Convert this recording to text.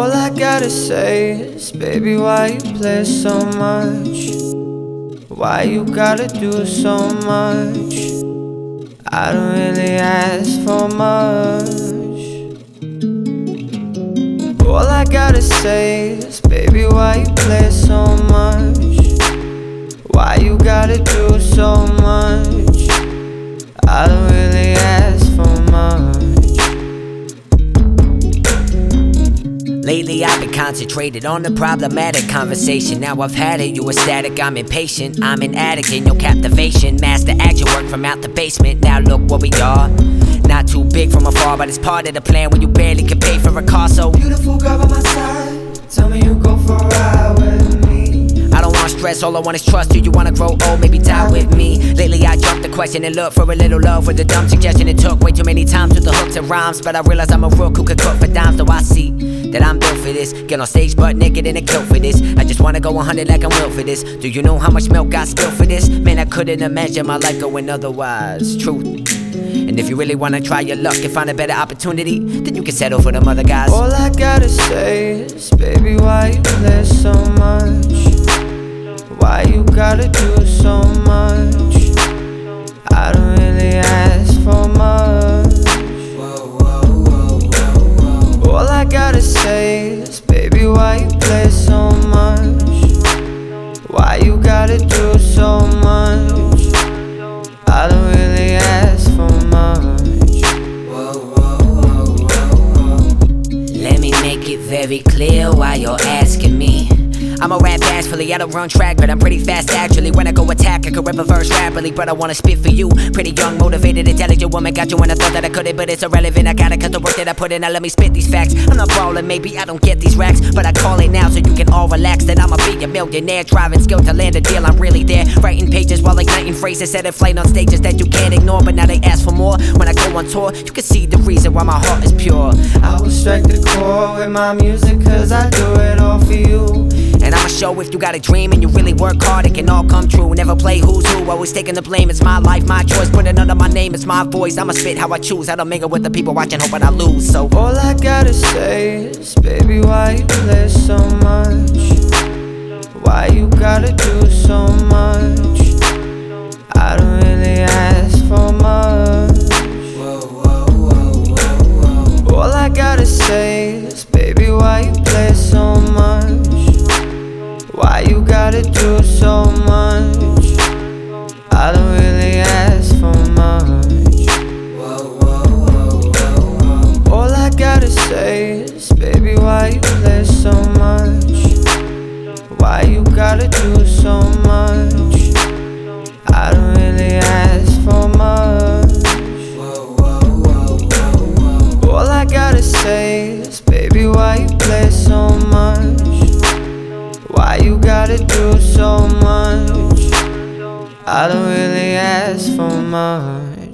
All I gotta say is, baby, why you play so much? Why you gotta do so much? I don't really ask for much. All I gotta say is, baby, why you play so much? Why you gotta do so much? I don't really ask for much. Lately I've been concentrated on the problematic conversation. Now I've had it, you ecstatic, I'm impatient. I'm an addict in your captivation. Master action work from out the basement. Now look where we are. Not too big from afar, but it's part of the plan when you barely can pay for a car. So beautiful girl by my side, tell me you go for a ride with me. I don't want stress, all I want is trust. Do you wanna grow old, maybe die with me? Lately I jumped the question and looked for a little love with a dumb suggestion. It took way too many times with the hooks and rhymes, but I realize I'm a rook who could cook for dimes. Though I see that I'm built for this. Get on stage butt naked in a kilt for this. I just wanna go 100 like I'm built for this. Do you know how much milk I spilled for this? Man, I couldn't imagine my life going otherwise. Truth. And if you really wanna try your luck and find a better opportunity, then you can settle for them other guys. All I gotta say is, baby, why you play so much? Why you gotta do so much? I don't really ask for much. All I gotta say is, baby, why you play so much? Why you gotta do so much? I don't really ask for much. Let me make it very clear why you're asking me. I'm a rap bashfully, I don't run track, but I'm pretty fast actually. When I go attack, I can rip a verse rapidly, but I wanna spit for you. Pretty young, motivated, intelligent woman, got you when I thought that I couldn't, but it's irrelevant. I gotta cut the work that I put in, now let me spit these facts. I'm not ballin', maybe I don't get these racks, but I call it now so you can all relax. That I'ma be a millionaire, driving skill to land a deal, I'm really there. Writing pages while igniting phrases, set in flight on stages that you can't ignore, but now they ask for more. When I go on tour, you can see the reason why my heart is pure. I will strike the chord with my music, cause I do it all for you. And I'ma show if you got a dream and you really work hard, it can all come true. Never play who's who, always taking the blame. It's my life, my choice, put it under my name, it's my voice. I'ma spit how I choose, I don't mingle with the people watching, hoping I lose. So all I gotta say is, baby, why you play so much? Why you gotta do so much? I don't really ask for much. All I gotta say is, baby, why you play so much? Why you gotta do so much? I don't really ask for much. All I gotta say is, baby, why you play so much? Why you gotta do so much? I don't really ask for much. All I gotta say is, baby, why you play so much? Why you gotta do so much? I don't really ask for much.